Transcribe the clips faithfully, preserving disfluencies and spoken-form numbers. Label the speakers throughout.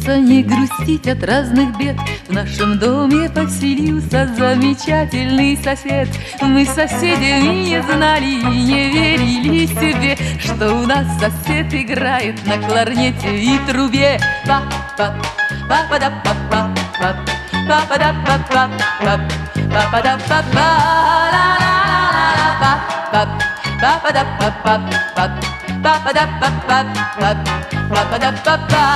Speaker 1: Учиться не грустить от разных бед. В нашем доме поселился замечательный сосед. Мы с соседями не знали и не верили себе, что у нас сосед играет на кларнете и трубе. Па-па, па-па-да-па-па, па-па-да-па-па, па-па-да-па-па, ла-ла-ла-ла-ла, па-па-да-па-па, па-па-да-па-па, па-па-да-па-па.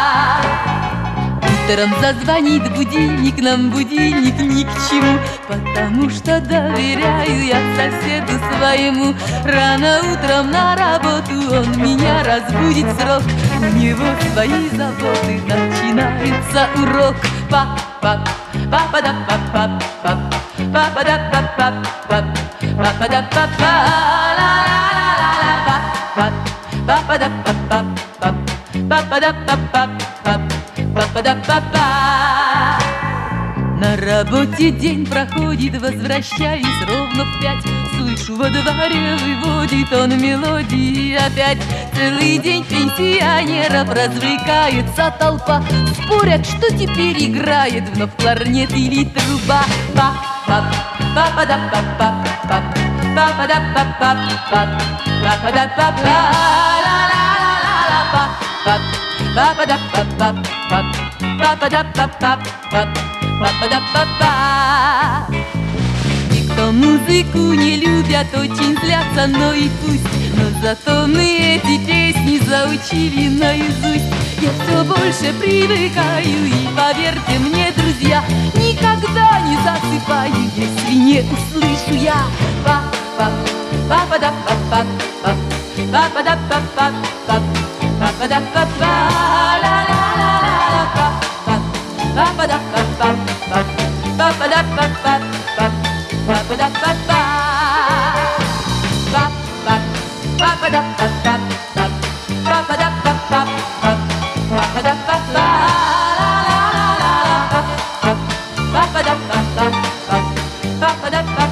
Speaker 1: Утром зазвонит будильник, нам будильник ни к чему, потому что доверяю я соседу своему. Рано утром на работу он меня разбудит в срок. У него свои заботы, начинается урок. Па-па, па-па-да-па-па, па-па-да-па-па, па-па-да-па-па, ла-ла-ла-ла-ла, па-па-да-па-па, па-па-да-па-па, па-па-да-па-па. На работе день проходит, возвращаюсь ровно в пять. Слышу, во дворе выводит он мелодии опять. Целый день пенсионеров развлекается толпа. Спорят, что теперь играет, вновь кларнет или труба. Па-па, па-па-да-па-па, па-па-да-па-па, па-па-да-па-па, ла-ла-ла-ла-ла, па-па-да-па-па, па-па-да-па-па, па-па-да-па-па. И кто музыку не любят, очень злятся, но и пусть. Но зато мы эти песни заучили наизусть. Я все больше привыкаю, и поверьте мне, друзья, никогда не засыпаю, если не услышу я па-па, па-па-да-па-па, па-па-да-па-па, па-па-да-па-па, ла-ла-ла-ла-ла, па-па, па-па-да-па-па, па-па-да-па-па, па-па-да-па-па, па-па, па-па-да-па-па, па-па-да-па-па, па-па-да-па-па, ла-ла-ла-ла-ла, па-па-да-па-па, па-па-да-па-па.